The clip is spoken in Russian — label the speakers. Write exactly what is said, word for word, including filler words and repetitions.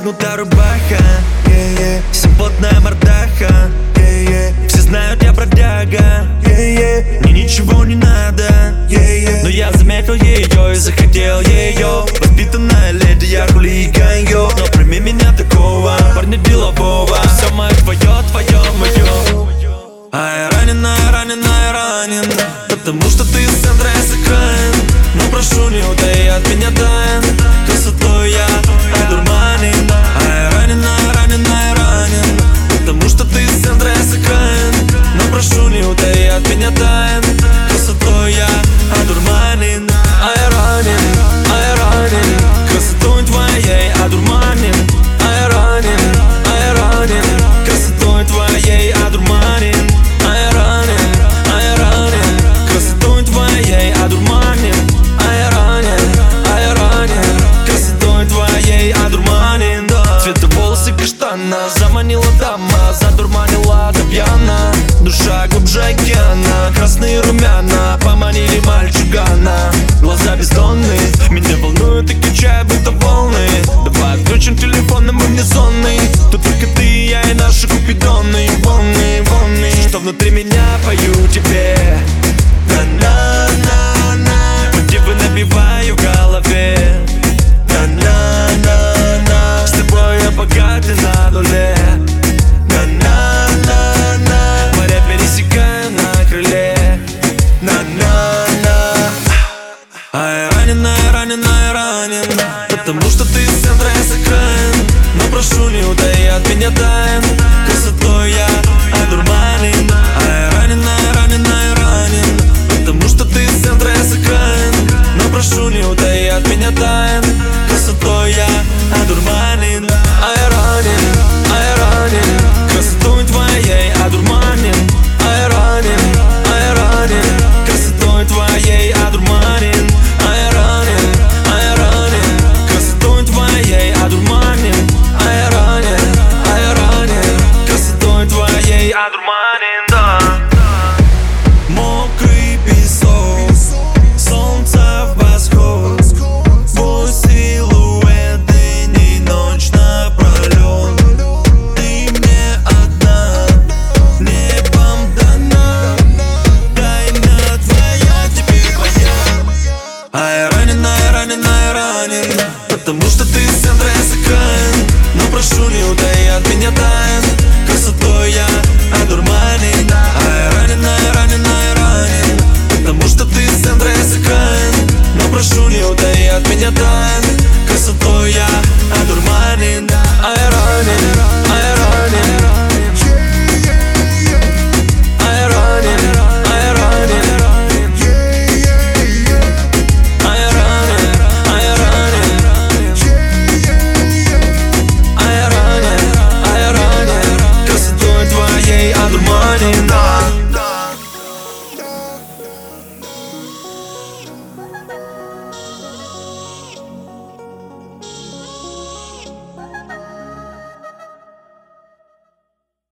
Speaker 1: расстегнута рубаха, yeah, yeah. Симпотная мордаха, yeah, yeah. Все знают, я бродяга, yeah, yeah. Мне ничего не надо, yeah, yeah. Но я заметил ее и захотел ее. Воспитанная леди, я хулиган, йо. Но прими меня такого, парня делового. Все мое твое, твое, мое. А я ранен, а я ранен, а я ранен, потому что ты из центра, я с окраин. Но прошу, не удай от меня тайн. Красотой я одурманен. А я ранен, а я ранен, а я ранен, потому что ты из центра, я с окраин. Но прошу, не удай от меня тайн. Красотой я одурманен. А я ранен, а я ранен, красотой твоей одурманен. А я ранен, а я ранен, красотой твоей одурманен. А я ранен, а я ранен, красотой твоей одурманен. А я ранен, а я ранен, красотой твоей одурманен. Цвета волосы каштана, заманила дама, задурманила до пьяна. Душа глубже океана, красные румяна поманили мальчугана. Глаза бездонные, меня волнуют и качают будто волны. Давай отключим телефон, мы вне зоны. Тут только ты и я и наши купидоны. Волны, волны, что внутри меня